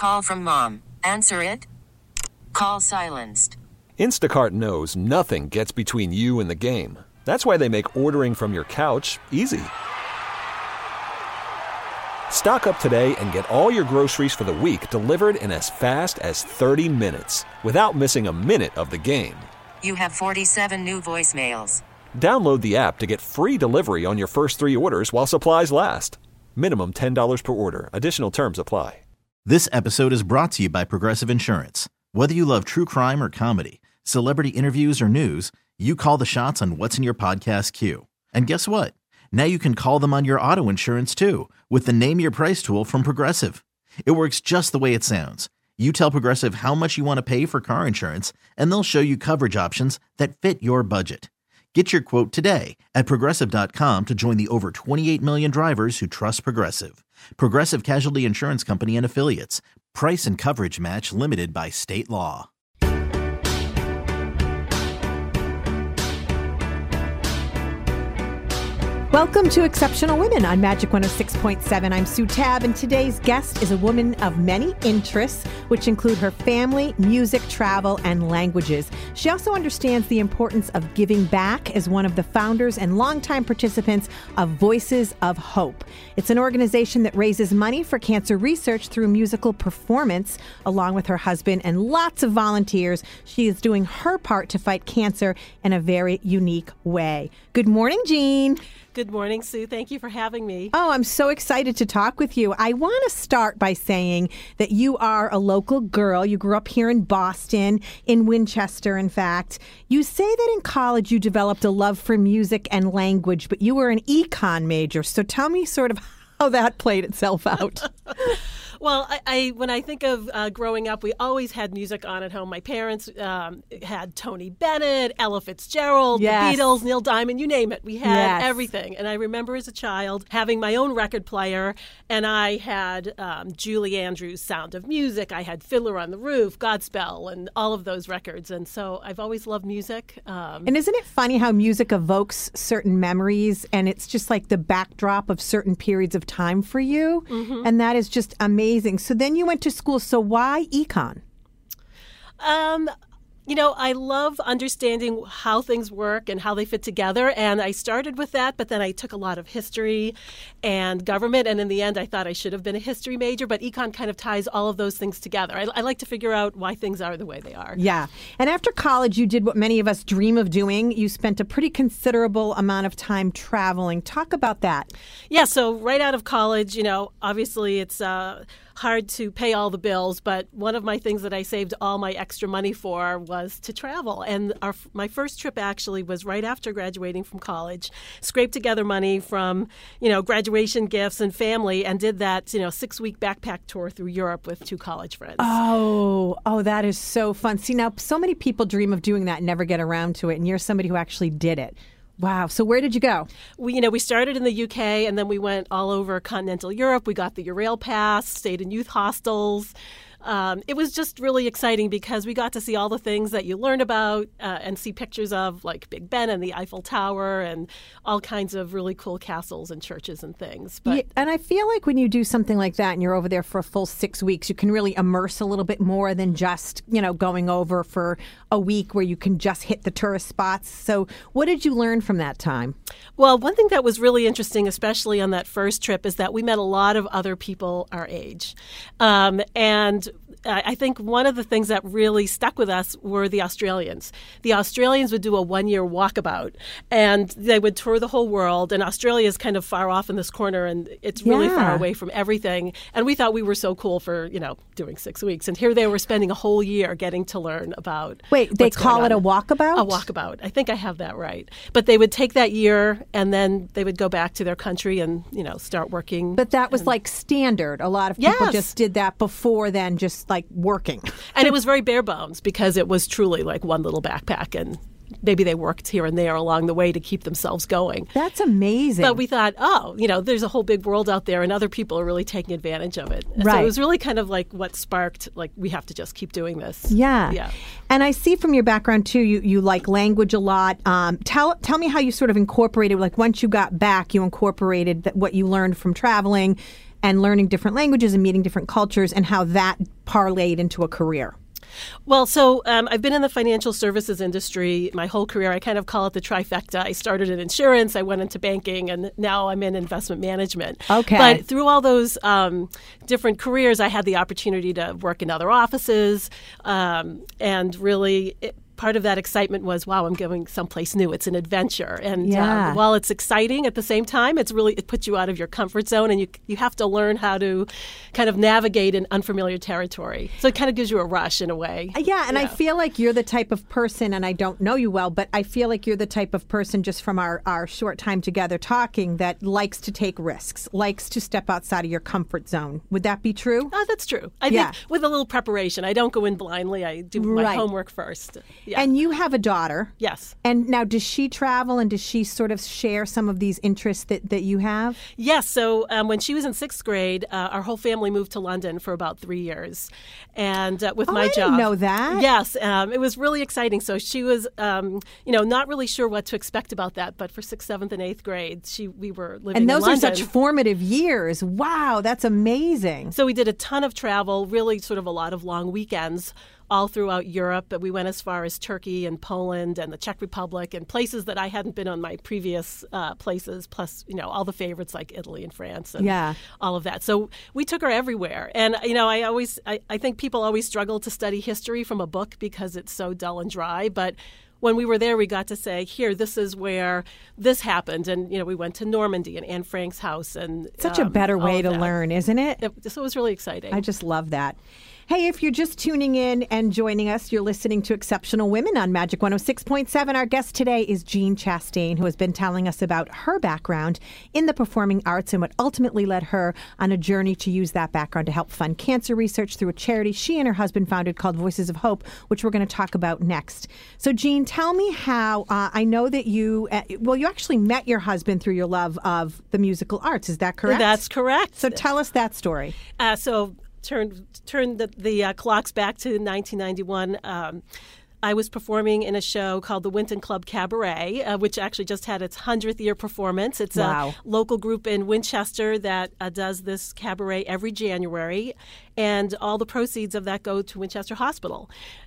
Call from mom. Answer it. Call silenced. Instacart knows nothing gets between you and the game. That's why they make ordering from your couch easy. Stock up today and get all your groceries for the week delivered in as fast as 30 minutes without missing a minute of the game. You have 47 new voicemails. Download the app to get free delivery on your first 3 orders while supplies last. Minimum $10 per order. Additional terms apply. This episode is brought to you by Progressive Insurance. Whether you love true crime or comedy, celebrity interviews or news, you call the shots on what's in your podcast queue. And guess what? Now you can call them on your auto insurance too with the Name Your Price tool from Progressive. It works just the way it sounds. You tell Progressive how much you want to pay for car insurance, and they'll show you coverage options that fit your budget. Get your quote today at Progressive.com to join the over 28 million drivers who trust Progressive. Progressive Casualty Insurance Company and Affiliates. Price and coverage match limited by state law. Welcome to Exceptional Women on Magic 106.7. I'm Sue Tabb, and today's guest is a woman of many interests, which include her family, music, travel, and languages. She also understands the importance of giving back as one of the founders and longtime participants of Voices of Hope. It's an organization that raises money for cancer research through musical performance. Along with her husband and lots of volunteers, she is doing her part to fight cancer in a very unique way. Good morning, Jean. Good morning, Sue. Thank you for having me. Oh, I'm so excited to talk with you. I want to start by saying that you are a local girl. You grew up here in Boston, in Winchester, in fact. You say that in college you developed a love for music and language, but you were an econ major. So tell me sort of how that played itself out. Well, when I think of growing up, we always had music on at home. My parents had Tony Bennett, Ella Fitzgerald, Yes. The Beatles, Neil Diamond, you name it. We had Yes. everything. And I remember as a child having my own record player, and I had Julie Andrews' Sound of Music. I had Fiddler on the Roof, Godspell, and all of those records. And so I've always loved music. And isn't it funny how music evokes certain memories, and it's just like the backdrop of certain periods of time for you? Mm-hmm. And that is just amazing. So then you went to school. So why econ? I love understanding how things work and how they fit together. And I started with that, but then I took a lot of history and government. And in the end, I thought I should have been a history major. But econ kind of ties all of those things together. I like to figure out why things are the way they are. Yeah. And after college, you did what many of us dream of doing. You spent a pretty considerable amount of time traveling. Talk about that. Yeah. So right out of college, obviously it's hard to pay all the bills, but one of my things that I saved all my extra money for was to travel. And my first trip actually was right after graduating from college. Scraped together money from, graduation gifts and family, and did that, 6-week backpack tour through Europe with 2 college friends. Oh, that is so fun. See, now so many people dream of doing that and never get around to it, and you're somebody who actually did it. Wow. So where did you go? We started in the UK, and then we went all over continental Europe. We got the Eurail Pass, stayed in youth hostels. It was just really exciting because we got to see all the things that you learn about and see pictures of, like Big Ben and the Eiffel Tower and all kinds of really cool castles and churches and things. But yeah, and I feel like when you do something like that and you're over there for a full 6 weeks, you can really immerse a little bit more than just, going over for a week where you can just hit the tourist spots. So what did you learn from that time? Well, one thing that was really interesting, especially on that first trip, is that we met a lot of other people our age. And I think one of the things that really stuck with us were the Australians. The Australians would do a 1-year walkabout, and they would tour the whole world. And Australia is kind of far off in this corner, and it's really far away from everything. And we thought we were so cool for, doing 6 weeks. And here they were spending a whole year getting to learn about Wait, they call it a walkabout? A walkabout. I think I have that right. But they would take that year, and then they would go back to their country and, start working. But that was like standard. A lot of people just did that before then, just like working. And it was very bare bones because it was truly like one little backpack, and maybe they worked here and there along the way to keep themselves going. That's amazing. But we thought, there's a whole big world out there and other people are really taking advantage of it. Right. So it was really kind of like what sparked, like, we have to just keep doing this. Yeah. And I see from your background, too, you like language a lot. Tell me how you sort of incorporated, like once you got back, you incorporated what you learned from traveling and learning different languages and meeting different cultures, and how that parlayed into a career? Well, so I've been in the financial services industry my whole career. I kind of call it the trifecta. I started in insurance, I went into banking, and now I'm in investment management. Okay. But through all those different careers, I had the opportunity to work in other offices, and really part of that excitement was, wow, I'm going someplace new. It's an adventure. And while it's exciting, at the same time, it puts you out of your comfort zone, and you have to learn how to kind of navigate in unfamiliar territory. So it kind of gives you a rush in a way. Yeah, and I feel like you're the type of person, and I don't know you well, but I feel like you're the type of person, just from our short time together talking, that likes to take risks, likes to step outside of your comfort zone. Would that be true? That's true. I think with a little preparation. I don't go in blindly. I do my homework first. Yeah. And you have a daughter. Yes. And now, does she travel, and does she sort of share some of these interests that you have? Yes. So when she was in 6th grade, our whole family moved to London for about 3 years. And with my job. I didn't know that. Yes. It was really exciting. So she was, not really sure what to expect about that. But for 6th, 7th, and 8th grade, we were living in London. And those are such formative years. Wow, that's amazing. So we did a ton of travel, really sort of a lot of long weekends all throughout Europe. But we went as far as Turkey and Poland and the Czech Republic and places that I hadn't been on my previous places, plus, all the favorites like Italy and France and all of that. So we took her everywhere. And, I think people always struggle to study history from a book because it's so dull and dry. But when we were there, we got to say, here, this is where this happened. And, we went to Normandy and Anne Frank's house. And such a better way to learn, isn't it? So it was really exciting. I just love that. Hey, if you're just tuning in and joining us, you're listening to Exceptional Women on Magic 106.7. Our guest today is Jean Chastain, who has been telling us about her background in the performing arts and what ultimately led her on a journey to use that background to help fund cancer research through a charity she and her husband founded called Voices of Hope, which we're going to talk about next. So, Jean, tell me how, I know that you actually met your husband through your love of the musical arts. Is that correct? That's correct. So tell us that story. Turn the clocks back to 1991. I was performing in a show called the Winton Club Cabaret, which actually just had its 100th year performance. It's a local group in Winchester that does this cabaret every January, and all the proceeds of that go to Winchester Hospital.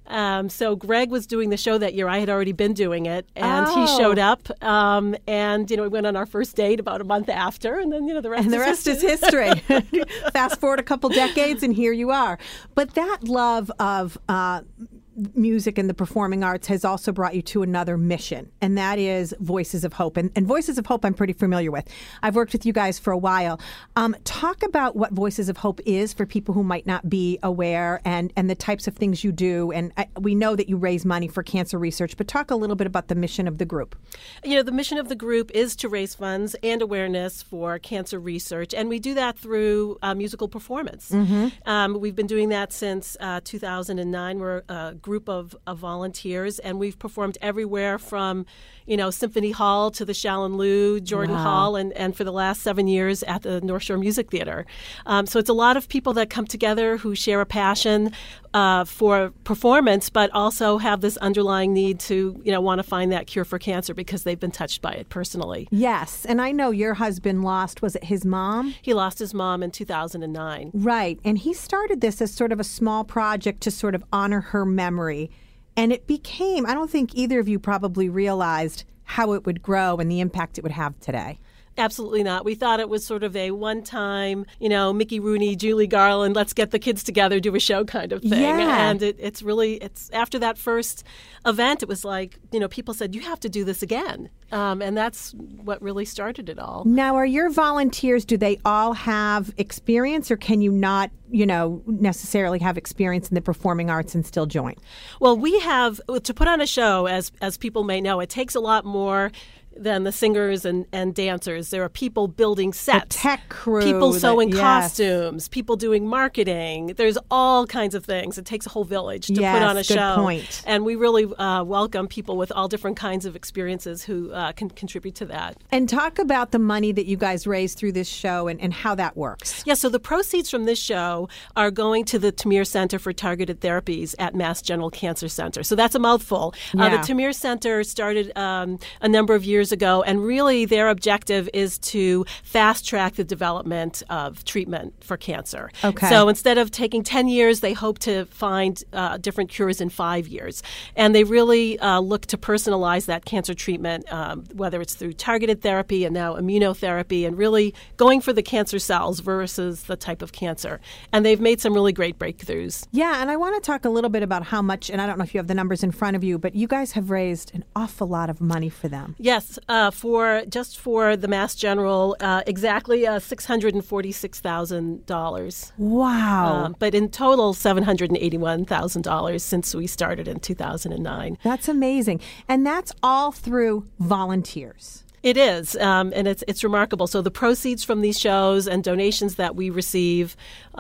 So Greg was doing the show that year. I had already been doing it, and he showed up, and we went on our first date about a month after, and then the rest is history. Fast forward a couple decades, and here you are. But that love of music and the performing arts has also brought you to another mission, and that is Voices of Hope. And Voices of Hope I'm pretty familiar with. I've worked with you guys for a while. Talk about what Voices of Hope is for people who might not be aware, and the types of things you do. And we know that you raise money for cancer research, but talk a little bit about the mission of the group. The mission of the group is to raise funds and awareness for cancer research, and we do that through musical performance. Mm-hmm. We've been doing that since 2009. We're a group of volunteers, and we've performed everywhere from Symphony Hall to the Shallon-Lou, Jordan Hall, and for the last 7 years at the North Shore Music Theater. So it's a lot of people that come together who share a passion for performance, but also have this underlying need to want to find that cure for cancer because they've been touched by it personally. Yes, and I know your husband was it his mom? He lost his mom in 2009. Right, and he started this as sort of a small project to sort of honor her memory. And it became, I don't think either of you probably realized how it would grow and the impact it would have today. Absolutely not. We thought it was sort of a one-time, Mickey Rooney, Julie Garland, let's get the kids together, do a show kind of thing. Yeah. And it's after that first event, it was like, people said, you have to do this again. And that's what really started it all. Now, are your volunteers, do they all have experience, or can you not, necessarily have experience in the performing arts and still join? Well, we have, to put on a show, as people may know, it takes a lot more than the singers and dancers. There are people building sets, the tech crew, people sewing costumes, people doing marketing. There's all kinds of things. It takes a whole village to put on a show. Good point. And we really welcome people with all different kinds of experiences who can contribute to that. And talk about the money that you guys raise through this show and how that works. Yeah, so the proceeds from this show are going to the Tamir Center for Targeted Therapies at Mass General Cancer Center. So that's a mouthful. The Tamir Center started a number of years years ago, and really their objective is to fast track the development of treatment for cancer. Okay. So instead of taking 10 years, they hope to find different cures in 5 years. And they really look to personalize that cancer treatment, whether it's through targeted therapy and now immunotherapy, and really going for the cancer cells versus the type of cancer. And they've made some really great breakthroughs. Yeah, and I want to talk a little bit about how much, and I don't know if you have the numbers in front of you, but you guys have raised an awful lot of money for them. Yes, for the Mass General, exactly $646,000. Wow. But in total, $781,000 since we started in 2009. That's amazing. And that's all through volunteers. It is, and it's remarkable. So the proceeds from these shows and donations that we receive,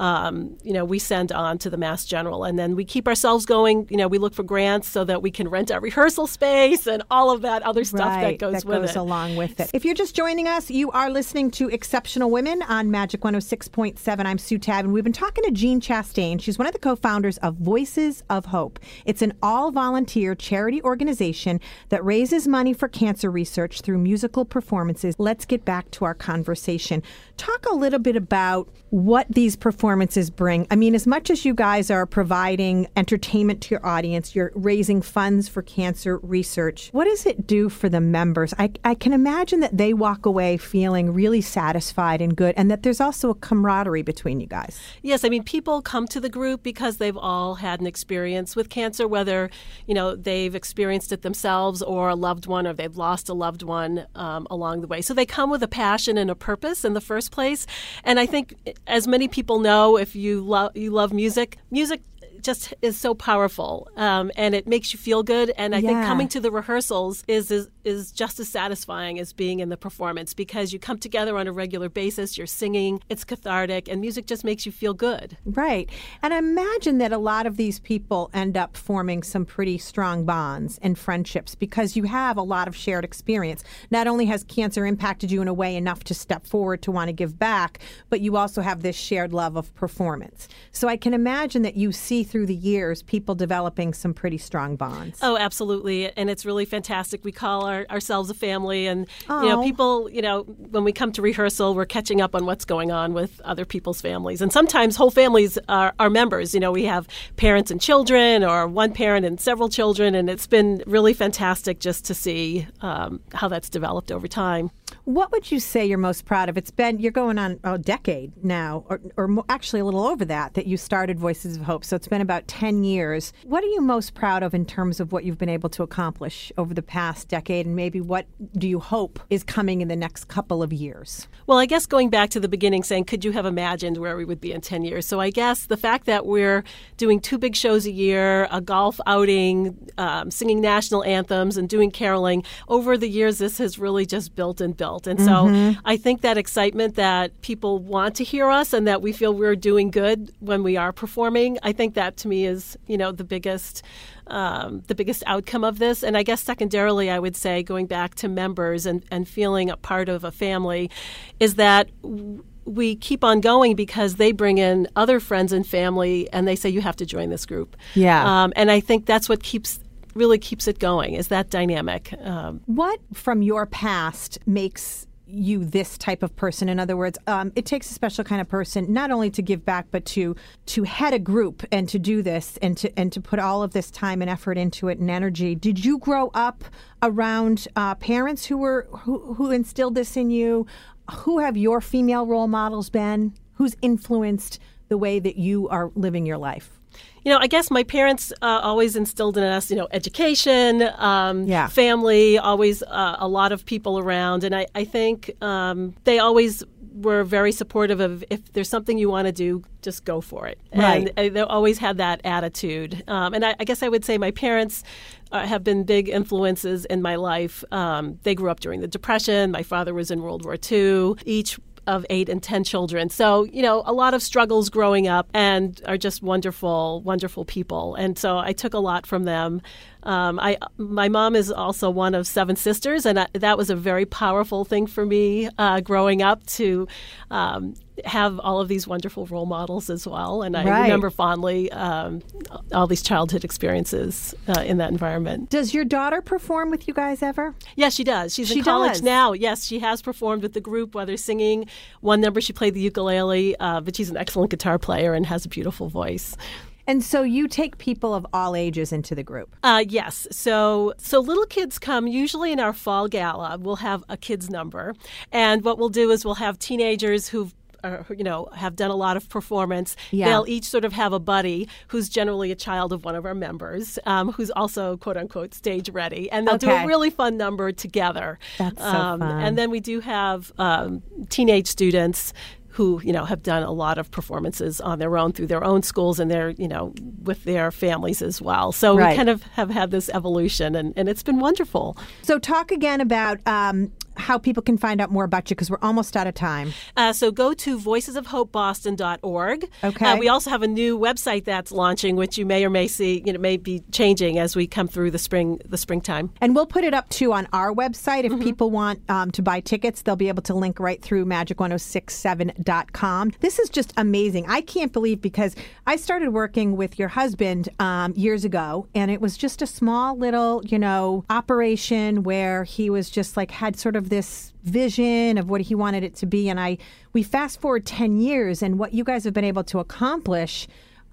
we send on to the Mass General, and then we keep ourselves going. We look for grants so that we can rent our rehearsal space and all of that other stuff that goes along with it. If you're just joining us, you are listening to Exceptional Women on Magic 106.7. I'm Sue Tabb, and we've been talking to Jean Chastain. She's one of the co-founders of Voices of Hope. It's an all-volunteer charity organization that raises money for cancer research through musical performances. Let's get back to our conversation. Talk a little bit about what these performances bring. I mean, as much as you guys are providing entertainment to your audience, you're raising funds for cancer research. What does it do for the members? I can imagine that they walk away feeling really satisfied and good, and that there's also a camaraderie between you guys. Yes, I mean, people come to the group because they've all had an experience with cancer, whether, they've experienced it themselves or a loved one, or they've lost a loved one along the way. So they come with a passion and a purpose in the first place. And I think, as many people know, if you love music just is so powerful, and it makes you feel good. And I think coming to the rehearsals is just as satisfying as being in the performance, because you come together on a regular basis, you're singing, it's cathartic, and music just makes you feel good. Right. And I imagine that a lot of these people end up forming some pretty strong bonds and friendships because you have a lot of shared experience. Not only has cancer impacted you in a way enough to step forward to want to give back, but you also have this shared love of performance. So I can imagine that you see through the years people developing some pretty strong bonds. Oh, absolutely. And it's really fantastic. We call ourselves a family, and people, when we come to rehearsal, we're catching up on what's going on with other people's families. And sometimes whole families are members. We have parents and children, or one parent and several children, and it's been really fantastic just to see how that's developed over time. What would you say you're most proud of? You're going on a decade now, or actually a little over that you started Voices of Hope. So it's been about 10 years. What are you most proud of in terms of what you've been able to accomplish over the past decade, and maybe what do you hope is coming in the next couple of years? Well, I guess going back to the beginning, saying, could you have imagined where we would be in 10 years? So I guess the fact that we're doing 2 big shows a year, a golf outing, singing national anthems, and doing caroling, over the years, this has really just built and built. And so I think that excitement that people want to hear us and that we feel we're doing good when we are performing, I think that to me is, the biggest outcome of this. And I guess secondarily, I would say, going back to members and feeling a part of a family, is that we keep on going because they bring in other friends and family, and they say, you have to join this group. Yeah. And I think that's what really keeps it going, is that dynamic. What from your past makes you this type of person? In other words, it takes a special kind of person not only to give back, but to head a group and to do this and to put all of this time and effort into it and energy. Did you grow up around parents who instilled this in you? Who have your female role models been? Who's influenced the way that you are living your life? I guess my parents always instilled in us, education, family, always a lot of people around. And I think they always were very supportive of, if there's something you want to do, just go for it. Right. And they always had that attitude. And I guess I would say my parents have been big influences in my life. They grew up during the Depression. My father was in World War II. Each of 8 and 10 children. So, a lot of struggles growing up, and are just wonderful, wonderful people. And so I took a lot from them. My mom is also one of 7 sisters, and that was a very powerful thing for me growing up to have all of these wonderful role models as well. And I remember fondly all these childhood experiences in that environment. Does your daughter perform with you guys ever? Yes, she does. She's in college now. Yes, she has performed with the group, whether singing. One number she played the ukulele, but she's an excellent guitar player and has a beautiful voice. And so you take people of all ages into the group? Yes. So little kids come usually in our fall gala. We'll have a kids number. And what we'll do is we'll have teenagers who've have done a lot of performance. Yeah. They'll each sort of have a buddy who's generally a child of one of our members, who's also, quote unquote, stage ready. And they'll do a really fun number together. That's so fun. And then we do have teenage students who, have done a lot of performances on their own through their own schools and their, with their families as well. So we kind of have had this evolution, and it's been wonderful. So talk again about how people can find out more about you, because we're almost out of time. So go to voicesofhopeboston.org. Okay. We also have a new website that's launching, which you may or may see, may be changing as we come through the springtime. And we'll put it up too on our website. If people want to buy tickets, they'll be able to link right through magic1067.com. This is just amazing. I can't believe, because I started working with your husband years ago, and it was just a small little, operation where he was just had sort of this vision of what he wanted it to be. And we fast forward 10 years, and what you guys have been able to accomplish,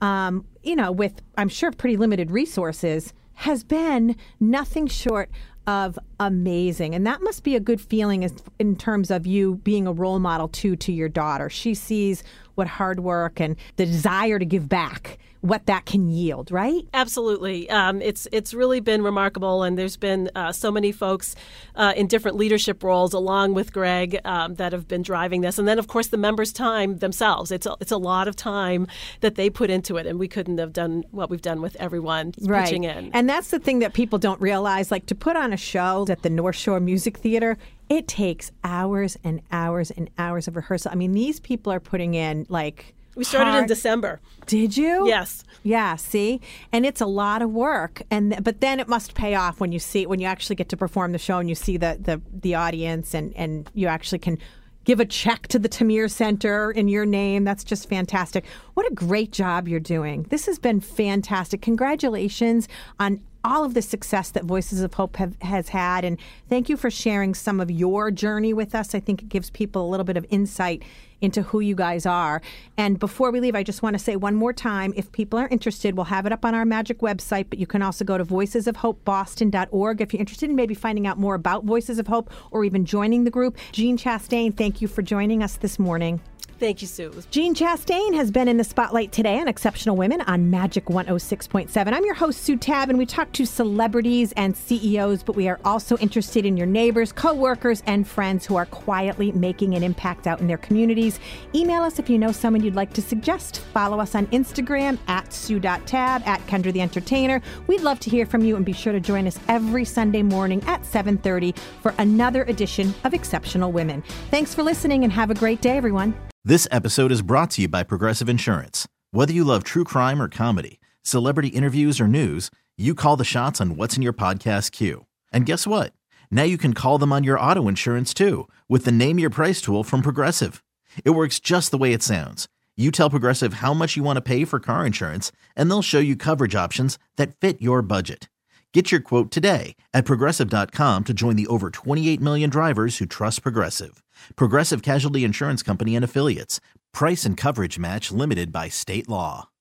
with, I'm sure, pretty limited resources, has been nothing short of amazing. And that must be a good feeling in terms of you being a role model to your daughter. She sees what hard work and the desire to give back, what that can yield, right? Absolutely. It's really been remarkable, and there's been so many folks in different leadership roles along with Greg that have been driving this. And then, of course, the members' time themselves. It's a lot of time that they put into it, and we couldn't have done what we've done with everyone pitching in. And that's the thing that people don't realize. To put on a show at the North Shore Music Theater, it takes hours and hours and hours of rehearsal. I mean, these people are putting in we started in December. Did you? Yes. Yeah, see? And it's a lot of work. But then it must pay off when you actually get to perform the show and you see the audience and you actually can give a check to the Tamir Center in your name. That's just fantastic. What a great job you're doing. This has been fantastic. Congratulations on all of the success that Voices of Hope has had. And thank you for sharing some of your journey with us. I think it gives people a little bit of insight into who you guys are. And before we leave, I just want to say one more time, if people are interested, we'll have it up on our Magic website, but you can also go to voicesofhopeboston.org if you're interested in maybe finding out more about Voices of Hope or even joining the group. Jean Chastain, thank you for joining us this morning. Thank you, Sue. Jean Chastain has been in the spotlight today on Exceptional Women on Magic 106.7. I'm your host, Sue Tabb, and we talk to celebrities and CEOs, but we are also interested in your neighbors, co-workers, and friends who are quietly making an impact out in their communities. Email us if you know someone you'd like to suggest. Follow us on Instagram at Sue.Tabb, at Kendra the Entertainer. We'd love to hear from you, and be sure to join us every Sunday morning at 7:30 for another edition of Exceptional Women. Thanks for listening, and have a great day, everyone. This episode is brought to you by Progressive Insurance. Whether you love true crime or comedy, celebrity interviews or news, you call the shots on what's in your podcast queue. And guess what? Now you can call them on your auto insurance too, with the Name Your Price tool from Progressive. It works just the way it sounds. You tell Progressive how much you want to pay for car insurance, and they'll show you coverage options that fit your budget. Get your quote today at Progressive.com to join the over 28 million drivers who trust Progressive. Progressive Casualty Insurance Company and Affiliates. Price and coverage match limited by state law.